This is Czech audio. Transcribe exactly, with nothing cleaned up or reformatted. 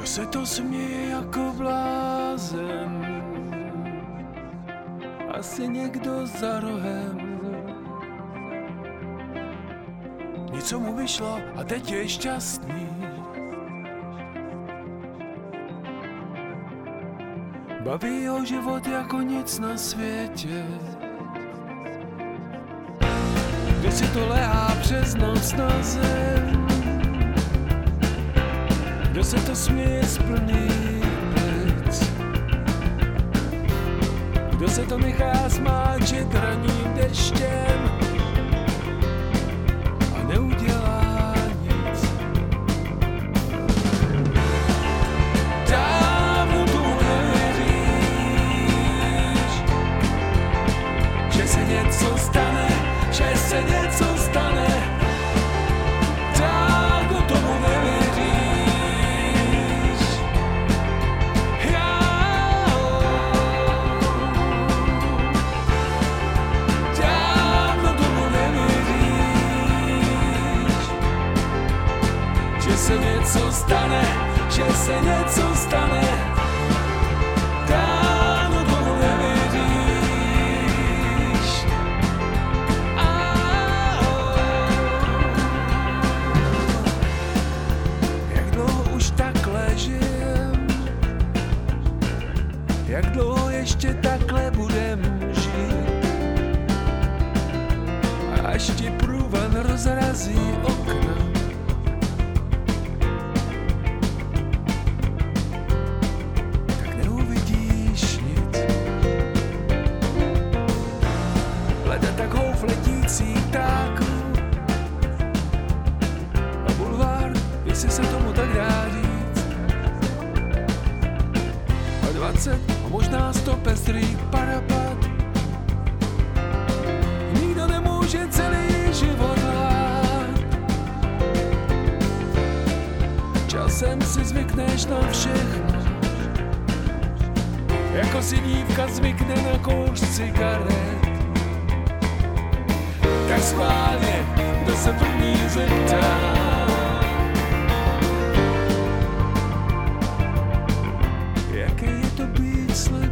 Kdo se to směje jako blázen? Asi někdo za rohem. Něco mu vyšlo a teď je šťastný. Baví ho život jako nic na světě. Kdo si to lehá přes noc na zem? Kdo se to směje z plných plic? Kdo se to nechá smáčet ranním deštěm a neudělá nic? Dávno tomu nevěříš, že se něco stane, že se něco stane. Dávno tomu nevěříš. Že se něco stane, že se něco stane. Dávno tomu nevěříš. Jak dlouho už takhle žijem? Jak dlouho ještě takhle budem žít? Až ti průvan rozrazí okna, letící ptáků a bulvár, jestli se tomu tak dá říct. A dvacet a možná sto pestrých parapat. Nikdo nemůže celý život lhát. Časem si zvykneš na všechno, jako si dívka zvykne na kouř cigaret. Tak schválně, kdo se první zeptá. Jaké je to být slepý?